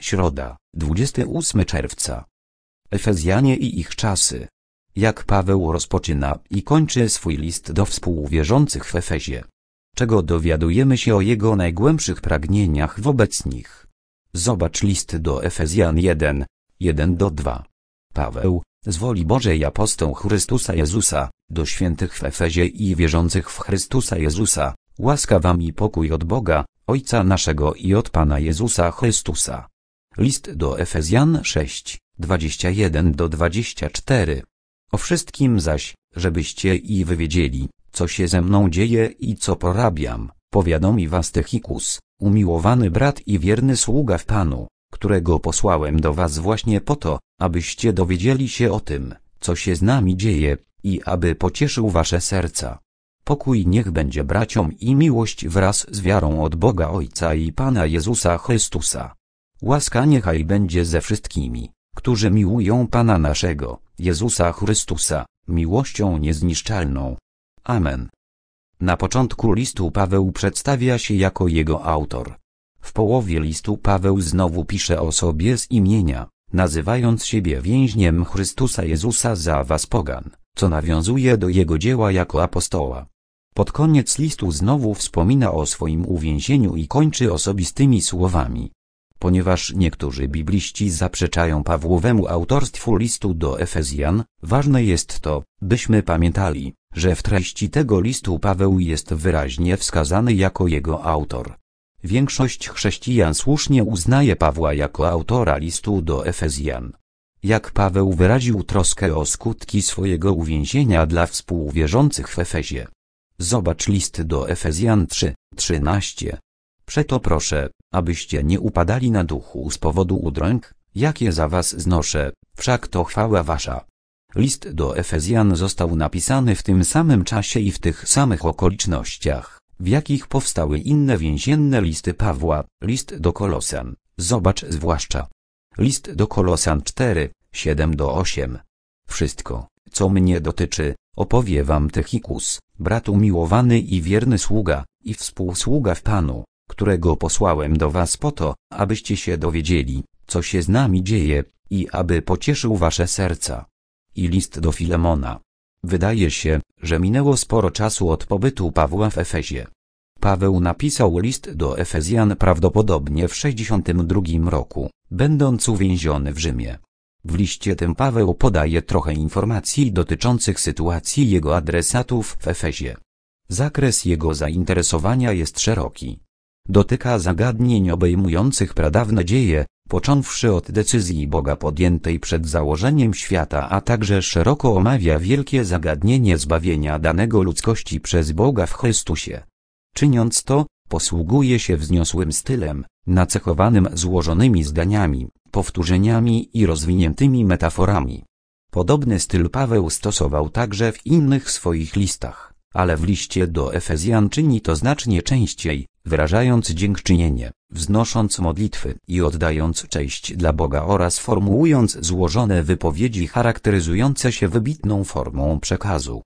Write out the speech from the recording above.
Środa, 28 czerwca. Efezjanie i ich czasy. Jak Paweł rozpoczyna i kończy swój list do współwierzących w Efezie. Czego dowiadujemy się o jego najgłębszych pragnieniach wobec nich. Zobacz list do Efezjan 1, 1-2. Paweł, z woli Bożej apostoł Chrystusa Jezusa, do świętych w Efezie i wierzących w Chrystusa Jezusa, łaska wam i pokój od Boga, Ojca naszego i od Pana Jezusa Chrystusa. List do Efezjan 6, 21-24. O wszystkim zaś, żebyście i wy wiedzieli, co się ze mną dzieje i co porabiam, powiadomi was Tychikus, umiłowany brat i wierny sługa w Panu, którego posłałem do was właśnie po to, abyście dowiedzieli się o tym, co się z nami dzieje, i aby pocieszył wasze serca. Pokój niech będzie braciom i miłość wraz z wiarą od Boga Ojca i Pana Jezusa Chrystusa. Łaska niechaj będzie ze wszystkimi, którzy miłują Pana naszego, Jezusa Chrystusa, miłością niezniszczalną. Amen. Na początku listu Paweł przedstawia się jako jego autor. W połowie listu Paweł znowu pisze o sobie z imienia, nazywając siebie więźniem Chrystusa Jezusa za was pogan, co nawiązuje do jego dzieła jako apostoła. Pod koniec listu znowu wspomina o swoim uwięzieniu i kończy osobistymi słowami. Ponieważ niektórzy bibliści zaprzeczają Pawłowemu autorstwu listu do Efezjan, ważne jest to, byśmy pamiętali, że w treści tego listu Paweł jest wyraźnie wskazany jako jego autor. Większość chrześcijan słusznie uznaje Pawła jako autora listu do Efezjan. Jak Paweł wyraził troskę o skutki swojego uwięzienia dla współwierzących w Efezie. Zobacz list do Efezjan 3:13. Przeto proszę, abyście nie upadali na duchu z powodu udręk, jakie za was znoszę, wszak to chwała wasza. List do Efezjan został napisany w tym samym czasie i w tych samych okolicznościach, w jakich powstały inne więzienne listy Pawła, list do Kolosan, zobacz zwłaszcza. List do Kolosan 4, 7-8. Wszystko, co mnie dotyczy, opowie wam Tychikus, brat umiłowany i wierny sługa, i współsługa w Panu, którego posłałem do was po to, abyście się dowiedzieli, co się z nami dzieje, i aby pocieszył wasze serca. I list do Filemona. Wydaje się, że minęło sporo czasu od pobytu Pawła w Efezie. Paweł napisał list do Efezjan prawdopodobnie w 62 roku, będąc uwięziony w Rzymie. W liście tym Paweł podaje trochę informacji dotyczących sytuacji jego adresatów w Efezie. Zakres jego zainteresowania jest szeroki. Dotyka zagadnień obejmujących pradawne dzieje, począwszy od decyzji Boga podjętej przed założeniem świata, a także szeroko omawia wielkie zagadnienie zbawienia danego ludzkości przez Boga w Chrystusie. Czyniąc to, posługuje się wzniosłym stylem, nacechowanym złożonymi zdaniami, powtórzeniami i rozwiniętymi metaforami. Podobny styl Paweł stosował także w innych swoich listach, ale w liście do Efezjan czyni to znacznie częściej, wyrażając dziękczynienie, wznosząc modlitwy i oddając cześć dla Boga oraz formułując złożone wypowiedzi charakteryzujące się wybitną formą przekazu.